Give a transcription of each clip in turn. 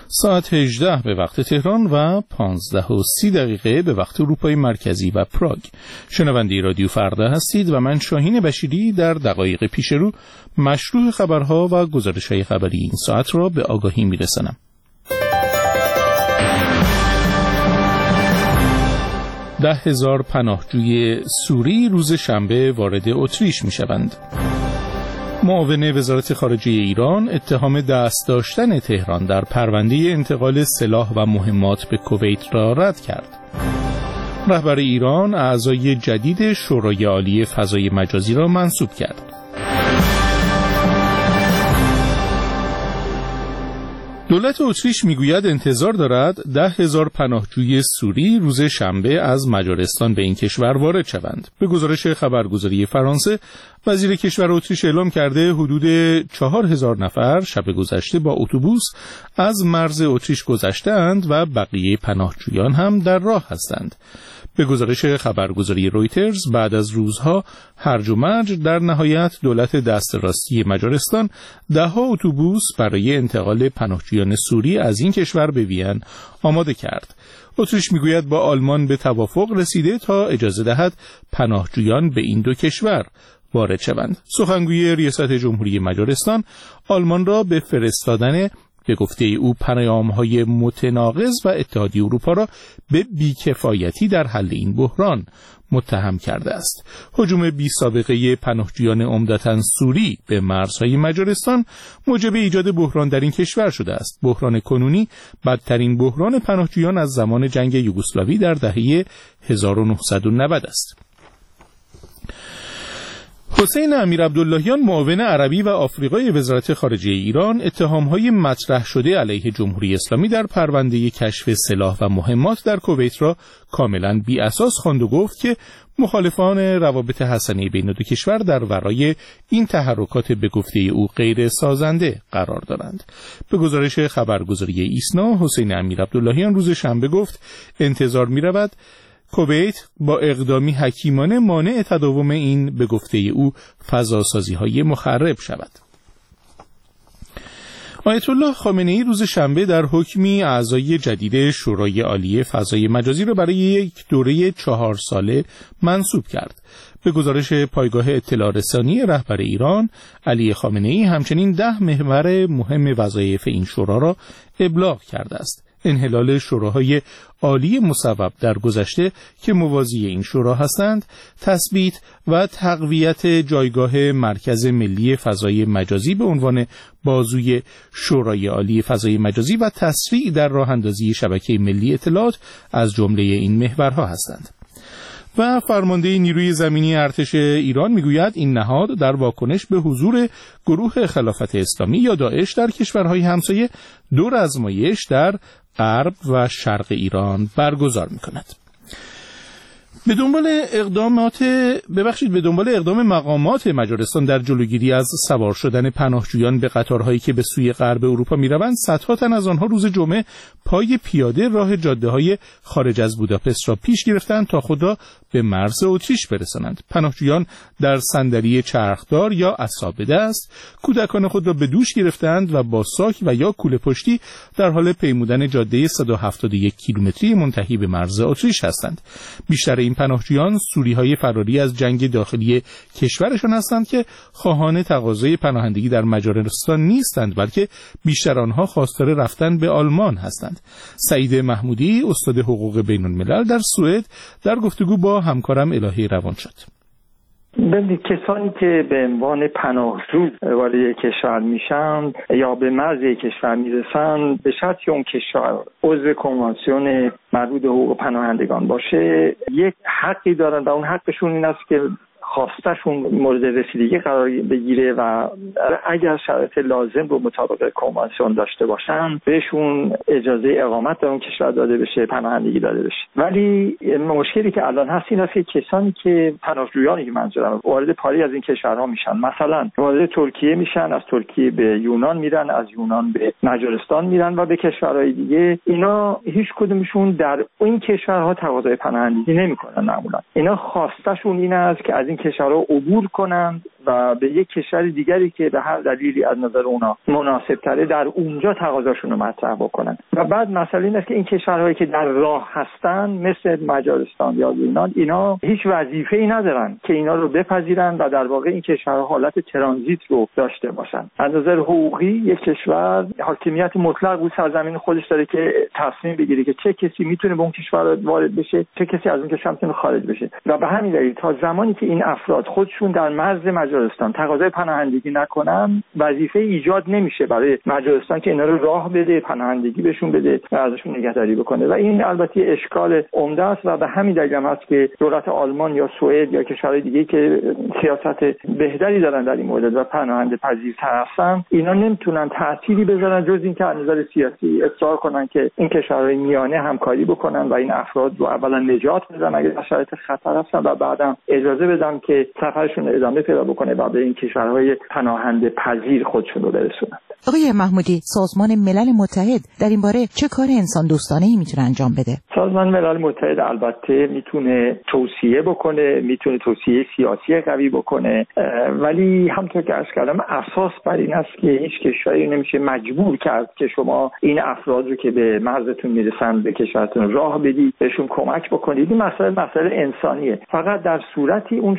ساعت 18 به وقت تهران و 15:30 به وقت اروپای مرکزی و پراگ. شنونده رادیو فردا هستید و من شاهین بشیری در دقایق پیش رو مشروع خبرها و گزارش‌های خبری این ساعت را به آگاهی می‌رسانم. 10,000 پناهجوی سوری روز شنبه وارد اتریش می‌شوند. معاون وزارت خارجه ایران اتهام دست داشتن تهران در پرونده انتقال سلاح و مهمات به کویت را رد کرد. رهبر ایران اعضای جدید شورای عالی فضای مجازی را منصوب کرد. دولت اتریش میگوید انتظار دارد 10,000 پناهجوی سوری روز شنبه از مجارستان به این کشور وارد شوند. به گزارش خبرگزاری فرانسه، وزیر کشور اتریش اعلام کرده حدود 4,000 نفر شب گذشته با اتوبوس از مرز اتریش گذشته‌اند و بقیه پناهجویان هم در راه هستند. به گزارش خبرگزاری رویترز، بعد از روزها هرج و مرج، در نهایت دولت دست راستی مجارستان 10 اتوبوس برای انتقال پناهجویان سوری از این کشور به وین آماده کرد. اتریش میگوید با آلمان به توافق رسیده تا اجازه دهد پناهجویان به این دو کشور وارد شوند. سخنگوی ریاست جمهوری مجارستان آلمان را به فرستادن به گفته او پیام‌های متناقض و اتحادیه اروپا را به بی‌کفایتی در حل این بحران متهم کرده است. هجوم بی‌سابقه پناهجویان عمدتاً سوری به مرزهای مجارستان موجب ایجاد بحران در این کشور شده است. بحران کنونی بدترین بحران پناهجویان از زمان جنگ یوگسلاوی در دهه 1990 است. حسین امیرعبداللهیان، معاون عربی و آفریقای وزارت خارجه ایران، اتهام‌های مطرح شده علیه جمهوری اسلامی در پرونده کشف سلاح و مهمات در کویت را کاملاً بی‌اساس خواند و گفت که مخالفان روابط حسنه بین دو کشور در ورای این تحرکات به گفته او غیر سازنده قرار دارند. به گزارش خبرگزاری ایسنا، حسین امیرعبداللهیان روز شنبه گفت انتظار می‌رود کویت با اقدامی حکیمانه مانع تداوم این به گفته او فضاسازی‌های مخرب شود. آیت الله خامنه‌ای روز شنبه در حکمی اعضای جدید شورای عالی فضای مجازی را برای یک دوره 4 ساله منصوب کرد. به گزارش پایگاه اطلاع رسانی رهبر ایران، علی خامنه‌ای همچنین 10 محور مهم وظایف این شورا را ابلاغ کرده است. انحلال شوراهای عالی مصوب در گذشته که موازی این شورا هستند، تثبیت و تقویت جایگاه مرکز ملی فضای مجازی به عنوان بازوی شورای عالی فضای مجازی و تسریع در راه اندازی شبکه ملی اطلاعات از جمله این محورها هستند. و فرمانده نیروی زمینی ارتش ایران میگوید این نهاد در واکنش به حضور گروه خلافت اسلامی یا داعش در کشورهای همسایه 2 آزمایش در غرب و شرق ایران برگزار می‌کند. به دنبال اقدام مقامات مجارستان در جلوگیری از سوار شدن پناهجویان به قطارهایی که به سوی غرب اروپا می‌روند، صدها تن از آنها روز جمعه پای پیاده راه جاده‌های خارج از بوداپست را پیش گرفتند تا خود را به مرز اتریش برسانند. پناهجویان در صندلی چرخدار یا عصا به دست کودکان خود را به دوش گرفتند و با ساک و یا کوله پشتی در حال پیمودن جاده 171 کیلومتری منتهی به مرز اتریش هستند. بیشتر این پناهجویان سوری‌های فراری از جنگ داخلی کشورشان هستند که خواهان تقاضای پناهندگی در مجارستان نیستند، بلکه بیشتر آنها خواستار رفتن به آلمان هستند. سعید محمودی، استاد حقوق بین‌الملل در سوئد، در گفتگو با همکارم الهی روان شد. ببینید، کسانی که به عنوان پناهجو وارد کشور میشن یا به مرز کشور میرسن، به شرطی اون کشور عضو کنوانسیون مربوط به حقوق پناهندگان باشه، یک حقی دارن و اون حقشون این است که خواستشون مورد رسیدگی قرار بگیره و اگر شرایط لازم رو مطابق کنوانسیون داشته باشن بهشون اجازه اقامت در اون کشور داده بشه، پناهندگی داده بشه. ولی مشکلی که الان هست این است که کسانی که پناهجویانی که منظورم وارد پاری از این کشورها میشن، مثلا وارد ترکیه میشن، از ترکیه به یونان میرن، از یونان به مجارستان میرن و به کشورهای دیگه، اینا هیچ کدومشون در این کشورها تقاضای پناهندگی نمیکنن. معمولا اینا خواستشون این است که از این کشورها عبور کنند و به یک کشور دیگری که به هر دلیلی از نظر اونا مناسب تره در اونجا تقاضاشون رو مطرح بکنن. و بعد مسئله این است که این کشورهایی که در راه هستن مثل مجارستان یا یونان، اینا هیچ وظیفه‌ای ندارن که اینا رو بپذیرن و در واقع این کشورها حالت ترانزیت رو داشته باشن. از نظر حقوقی یک کشور حاکمیت مطلق رو سرزمین خودش داره که تصمیم بگیره که چه کسی میتونه به اون کشور وارد بشه، چه کسی از اون کشور میتونه خارج بشه. و به همین دلیل تا زمانی که این افراد خودشون در مرز مجارستان تقاضای پناهندگی نکنن، وظیفه ایجاد نمیشه برای مجارستان که اینا رو راه بده، پناهندگی بهشون بده و ازشون نگهداری بکنه. و این البته اشکال عمده است و به همین دلیل هم هست که دولت آلمان یا سوئد یا کشورهای دیگه که سیاست بهتری دارن در این مورد و پناهنده پذیرتر هستن، اینا نمیتونن تأثیری بذارن جز اینکه از نظر سیاسی اصرار کنن که این کشورهای میانه همکاری بکنن و این افراد رو اولا نجات بدن اگه در شرایط خطر هستن و بعدم اجازه بدن که سفرشون ادامه پیدا بکنه و به این کشورهای پناهنده پذیر خودشون رو برسونن. آقای محمودی، سازمان ملل متحد در این باره چه کار انسان دوستانه‌ای میتونه انجام بده؟ سازمان ملل متحد البته میتونه توصیه بکنه، میتونه توصیه سیاسی قوی بکنه، ولی همونطور که عرض کردم اساس بر این است که هیچ کشوری نمیشه مجبور کرد که شما این افراد رو که به مرزتون میرسن به کشورتون راه بدید، بهشون کمک بکنید. این مسئله انسانیه. فقط در صورتی اون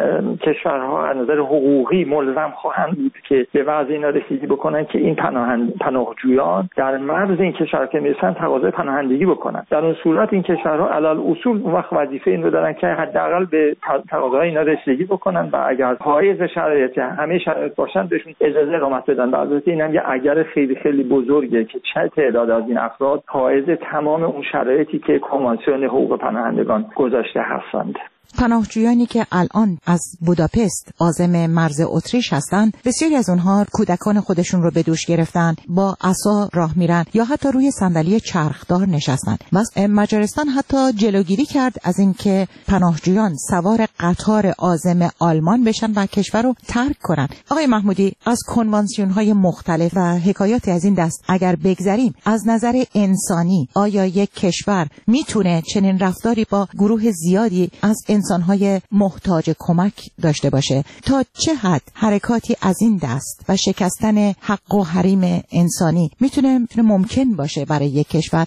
کشورها از نظر حقوقی ملزم خواهند بود که به وضع اینا رسیدگی بکنن که این پناهجویان در مرز این کشور که میرسن تقاضای پناهندگی بکنن. در اون صورت این کشورها علل اصول اون وقت وظیفه این رو دارن که حداقل به تقاضای اینا رسیدگی بکنن و اگر حائز شرایط همه شرایط باشن بهشون اجازه اقامت بدن. البته این هم یه اگر خیلی خیلی بزرگه که چه تعداد از این افراد حائز تمام اون شرایطی که کنوانسیون حقوق پناهندگان گذاشته هستند. پناهجویانی که الان از بوداپست عازم مرز اتریش هستند، بسیاری از اونها کودکان خودشون رو به دوش گرفتن، با عصا راه میرن یا حتی روی صندلی چرخدار نشستن. مجارستان حتی جلوگیری کرد از اینکه پناهجویان سوار قطار عازم آلمان بشن و کشور رو ترک کنن. آقای محمودی، از کنوانسیون‌های مختلف و حکایاتی از این دست اگر بگذریم، از نظر انسانی آیا یک کشور میتونه چنین رفتاری با گروه زیادی از انسان‌های محتاج کمک داشته باشه؟ تا چه حد حرکاتی از این دست و شکستن حق و حریم انسانی میتونه ممکن باشه برای یک کشور؟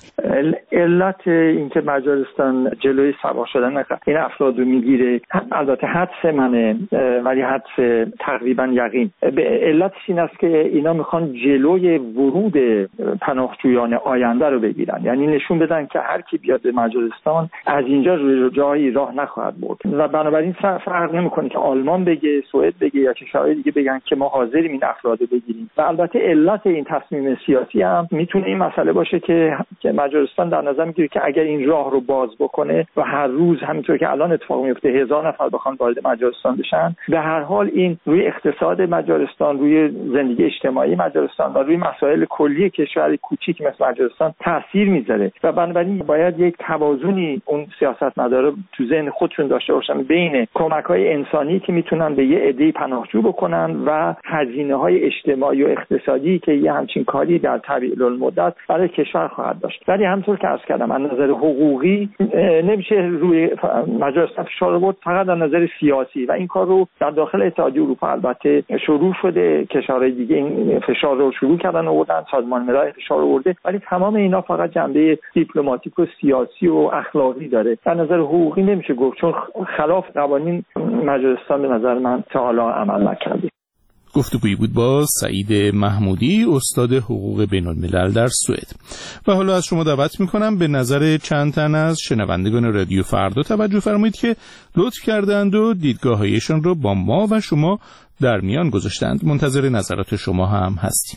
علت اینکه مجارستان جلوی سوار شدن این افراد رو میگیره، البته حدس منه ولی حدس تقریبا یقین، به علتش این است که اینا میخوان جلوی ورود پناهجویان آینده رو بگیرن، یعنی نشون بدن که هر کی بیاد به مجارستان از اینجا روی جایی راه نخواهد برد و بنابراین فرق نمیکنه که آلمان بگه، سوئد بگه یا کشورهای دیگه بگن که ما حاضریم این افراد رو بگیریم. و البته علت این تصمیم سیاسی هم میتونه این مسئله باشه که مجارستان در نظر میگیره که اگر این راه رو باز بکنه و هر روز همینطور که الان اتفاق میفته 1000 نفر بخوان وارد مجارستان بشن، به هر حال این روی اقتصاد مجارستان، روی زندگی اجتماعی مجارستان و روی مسائل کلی کشوری کوچیک مثل مجارستان تاثیر میذاره و بنابراین باید یک توازنی اون سیاستمدارا تو ذهن خودشون داشته باشن بین کمک‌های انسانی که میتونن به یه عده پناهجو بکنن و هزینه‌های اجتماعی و اقتصادی که یه همچین کاری در طویل المدت برای کشور خواهد داشت. ولی همونطور که عرض کردم از نظر حقوقی نمیشه روی مجارستان فشار آورد، فقط از نظر سیاسی و این کار رو در داخل اتحادیه اروپا البته شروع شده، کشورهای دیگه این فشار رو شروع کردن آوردن، سازمان ملل فشار آورده، ولی تمام اینا فقط جنبه دیپلماتیک و سیاسی و اخلاقی داره. از نظر حقوقی نمیشه گفت، چون خلاف قوانین مجارستان به نظر من تا حالا عمل نکرده. گفتگویی بود با سعید محمودی، استاد حقوق بین الملل در سوئد. و حالا از شما دعوت میکنم به نظر چند تن از شنوندگان رادیو فردا توجه فرمایید که لطف کردند و دیدگاه‌هایشان رو با ما و شما در میان گذاشتند. منتظر نظرات شما هم هستیم.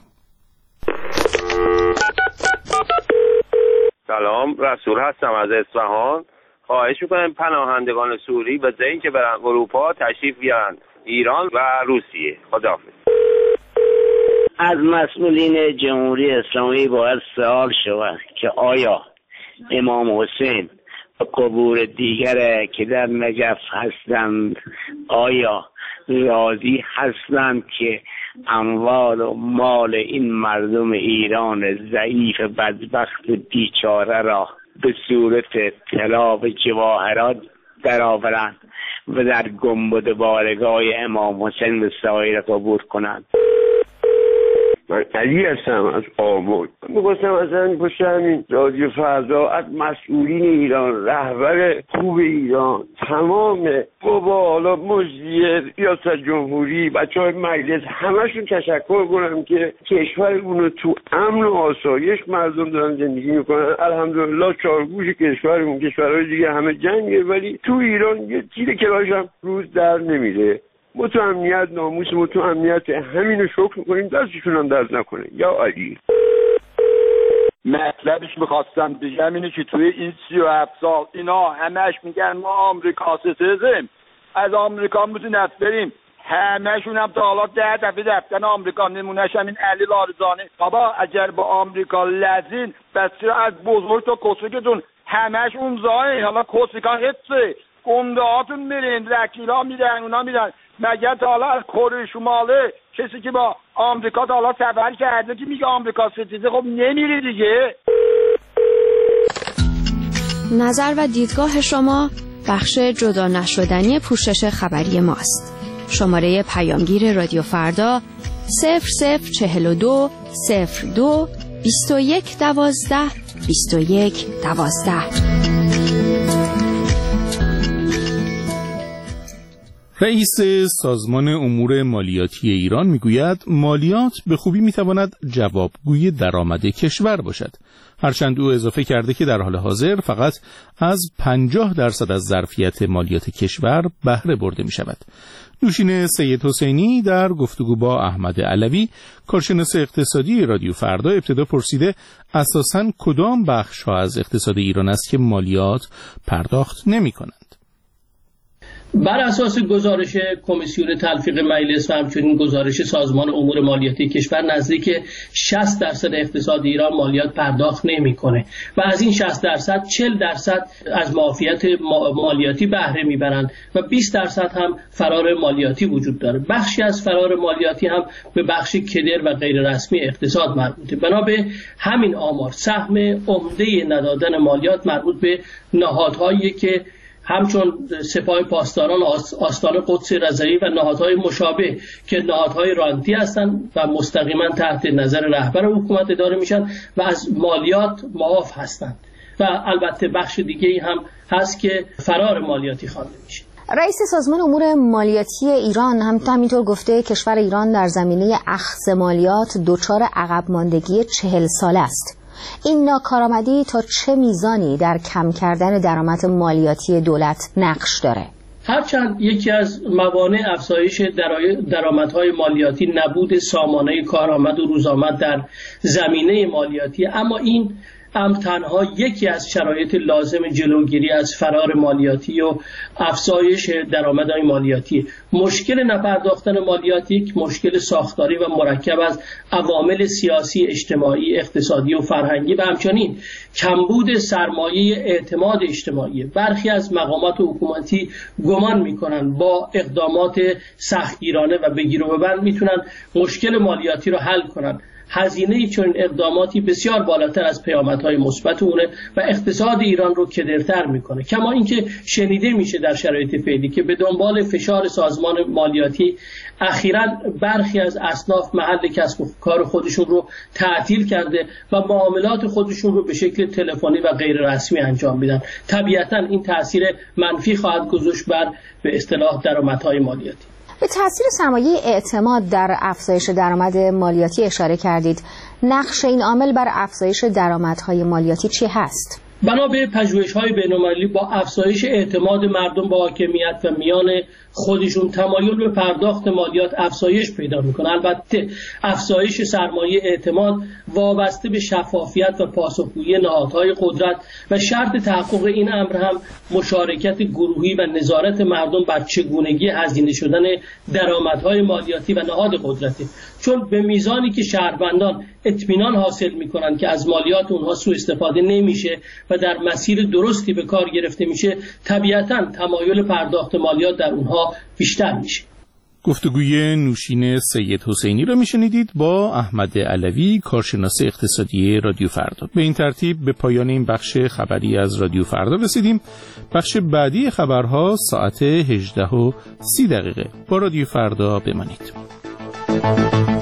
سلام، رسول هستم از اصفهان. خواهش میکنم پناهندگان سوری به جای اینکه برن اروپا تشریف بیارن ایران و روسیه. خداحافظ. از مسئولین جمهوری اسلامی باید سوال شود که آیا امام حسین و قبور دیگر که در نجف هستند آیا راضی هستند که اموال و مال این مردم ایران ضعیف بدبخت بیچاره را به صورت طلا و جواهرات درآورند و در گنبد بارگاه امام حسین و سایر قبور کنند. من علی هستم از آمل. میخواستم اصلا پشت همین رادیو فردا از مسئولین ایران، رهبر خوب ایران، تمام بابا، حالا مجریه، ریاست جمهوری، بچه‌های مجلس، همشون تشکر کنم که کشورمون رو تو امن و آسایش مردم دارن زندگی میکنن. الحمدلله چارگوش کشورمون، کشورهای دیگه همه جنگه، ولی تو ایران یه تیر کلاش هم روز در نمیره. ما تو امنیت، ناموس ما تو امنیت، همینو شکر میکنیم، دستشون هم درد نکنه. یا علی مطلبش میخواستم بگم اینه که توی این 37 سال اینا همش میگن ما آمریکا ستیزیم، از آمریکا میتونیم بریم، همهشون هم تا حالا 10 دفعه رفتن آمریکا، نمونهش همین علی لارزانی. بابا اگر با آمریکا لذین بس از بزرگ تا کوچکتون همهش اون زایی، حالا کوچکا هسته گنده هاتون میرین، وکیلا میدن، اونا میدن. مگر تا حالا از کره شماله کسی که با آمریکا تا حالا سفر کرده که میگه آمریکا ستیزه؟ خب نمیری دیگه. نظر و دیدگاه شما بخش جدا نشدنی پوشش خبری ماست. شماره پیامگیر رادیو فردا 0042 02 21 12 21 12. رئیس سازمان امور مالیاتی ایران میگوید مالیات به خوبی میتواند جوابگوی درآمد کشور باشد. هرچند او اضافه کرده که در حال حاضر فقط از 50% از ظرفیت مالیات کشور بهره برده می شود. نوشین سید حسینی در گفتگو با احمد علوی کارشناس اقتصادی رادیو فردا ابتدا پرسیده اساساً کدام بخش ها از اقتصاد ایران است که مالیات پرداخت نمی کنند. بر اساس گزارش کمیسیون تلفیق مجلس و همچنین گزارش سازمان امور مالیاتی کشور نزدیک 60% اقتصاد ایران مالیات پرداخت نمی‌کنه و از این 60% 40% از معافیت مالیاتی بهره میبرند و 20% هم فرار مالیاتی وجود داره. بخشی از فرار مالیاتی هم به بخش کدر و غیر رسمی اقتصاد مربوطه. بنا به همین آمار سهم عمده ندادن مالیات مربوط به نهادهایی که همچون سپاه پاسداران آستان قدس رضوی و نهادهای مشابه که نهادهای رانتی هستند و مستقیما تحت نظر رهبر حکومت اداره میشن و از مالیات معاف هستند و البته بخش دیگه ای هم هست که فرار مالیاتی خوانده میشه. رئیس سازمان امور مالیاتی ایران همینطور گفته کشور ایران در زمینه اخذ مالیات دچار عقب ماندگی 40 ساله است. این ناکارآمدی تا چه میزانی در کم کردن درآمد مالیاتی دولت نقش داره؟ هرچند یکی از موانع افزایش درآمدهای مالیاتی نبود سامانه کارآمد و روزآمد در زمینه مالیاتی، اما این تنها یکی از شرایط لازم جلوگیری از فرار مالیاتی و افزایش درآمدهای مالیاتی. مشکل نپرداختن مالیات یک مشکل ساختاری و مرکب از عوامل سیاسی، اجتماعی، اقتصادی و فرهنگی و همچنین کمبود سرمایه اعتماد اجتماعی. برخی از مقامات حکومتی گمان می‌کنند با اقدامات سختگیرانه و بگیر و ببند میتونن مشکل مالیاتی رو حل کنند. هزینه چون اقداماتی بسیار بالاتر از پیامدهای مثبت اونه و اقتصاد ایران رو کدرتر میکنه. کما اینکه شنیده میشه در شرایط فعلی که به دنبال فشار سازمان مالیاتی اخیراً برخی از اصناف محل کسب و کار خودشون رو تعطیل کرده و معاملات خودشون رو به شکل تلفنی و غیر رسمی انجام میدن. طبیعتاً این تاثیر منفی خواهد گذاشت بر به اصطلاح درآمدهای مالیاتی. به تاثیر سرمایه اعتماد در افزایش درآمد مالیاتی اشاره کردید. نقش این عامل بر افزایش درآمدهای مالیاتی چی هست؟ بنا به پژوهش‌های بین‌المللی با افزایش اعتماد مردم با حاکمیت و میان خودشون تمایل به پرداخت مالیات افزایش پیدا میکنه. البته افزایش سرمایه اعتماد وابسته به شفافیت و پاسخگویی نهادهای قدرت و شرط تحقق این امر هم مشارکت گروهی و نظارت مردم بر چگونگی هزینه شدن درآمدهای مالیاتی و نهاد قدرتی. چون به میزانی که شهروندان اطمینان حاصل میکنن که از مالیات اونها سوء استفاده نمیشه و در مسیر درستی به کار گرفته میشه، طبیعتاً تمایل پرداخت مالیات در اونها بیشتر میشه. گفتگوی نوشین سید حسینی را میشنیدید با احمد علوی، کارشناس اقتصادی رادیو فردا. به این ترتیب به پایان این بخش خبری از رادیو فردا رسیدیم. بخش بعدی خبرها ساعت 18:30 با رادیو فردا بمانید.